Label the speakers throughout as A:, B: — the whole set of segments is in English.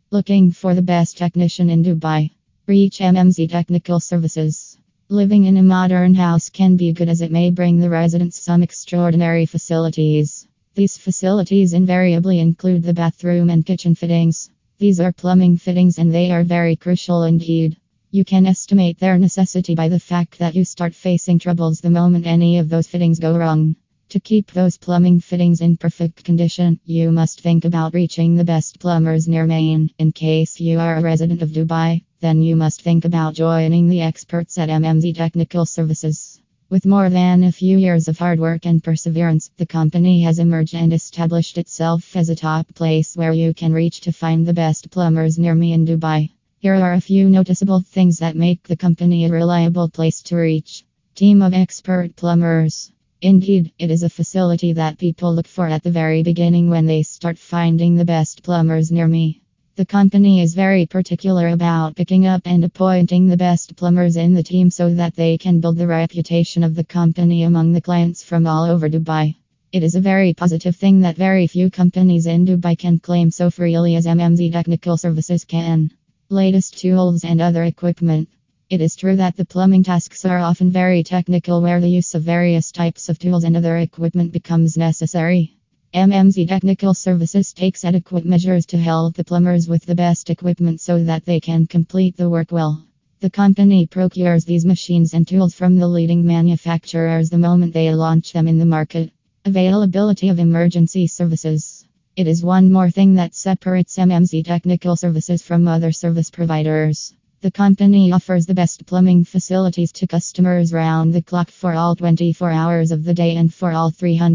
A: Looking for the best technician in Dubai? Reach MMZ Technical Services. Living in a modern house can be good as it may bring the residents some extraordinary facilities. These facilities invariably include the bathroom and kitchen fittings. These are plumbing fittings and they are very crucial indeed. You can estimate their necessity by the fact that you start facing troubles the moment any of those fittings go wrong. To keep those plumbing fittings in perfect condition, you must think about reaching the best plumbers near Maine. In case you are a resident of Dubai, then you must think about joining the experts at MMZ Technical Services. With more than a few years of hard work and perseverance, the company has emerged and established itself as a top place where you can reach to find the best plumbers near me in Dubai. Here are a few noticeable things that make the company a reliable place to reach. Team of expert plumbers. Indeed, it is a facility that people look for at the very beginning when they start finding the best plumbers near me. The company is very particular about picking up and appointing the best plumbers in the team so that they can build the reputation of the company among the clients from all over Dubai. It is a very positive thing that very few companies in Dubai can claim so freely as MMZ Technical Services can. Latest tools and other equipment. It is true that the plumbing tasks are often very technical where the use of various types of tools and other equipment becomes necessary. MMZ Technical Services takes adequate measures to help the plumbers with the best equipment so that they can complete the work well. The company procures these machines and tools from the leading manufacturers the moment they launch them in the market. Availability of emergency services. It is one more thing that separates MMZ Technical Services from other service providers. The company offers the best plumbing facilities to customers round the clock for all 24 hours of the day and for all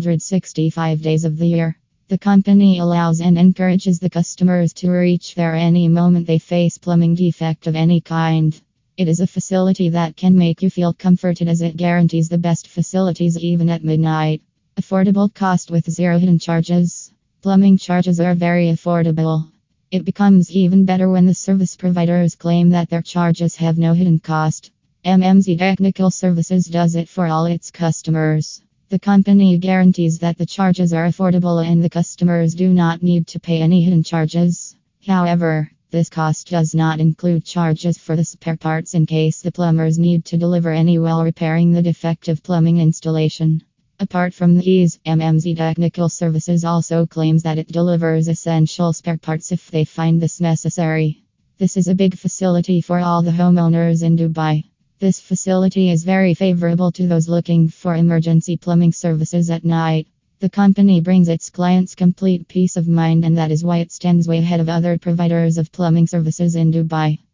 A: 365 days of the year. The company allows and encourages the customers to reach there any moment they face plumbing defect of any kind. It is a facility that can make you feel comforted as it guarantees the best facilities even at midnight. Affordable cost with zero hidden charges. Plumbing charges are very affordable. It becomes even better when the service providers claim that their charges have no hidden cost. MMZ Technical Services does it for all its customers. The company guarantees that the charges are affordable and the customers do not need to pay any hidden charges. However, this cost does not include charges for the spare parts in case the plumbers need to deliver any while repairing the defective plumbing installation. Apart from these, MMZ Technical Services also claims that it delivers essential spare parts if they find this necessary. This is a big facility for all the homeowners in Dubai. This facility is very favorable to those looking for emergency plumbing services at night. The company brings its clients complete peace of mind, and that is why it stands way ahead of other providers of plumbing services in Dubai.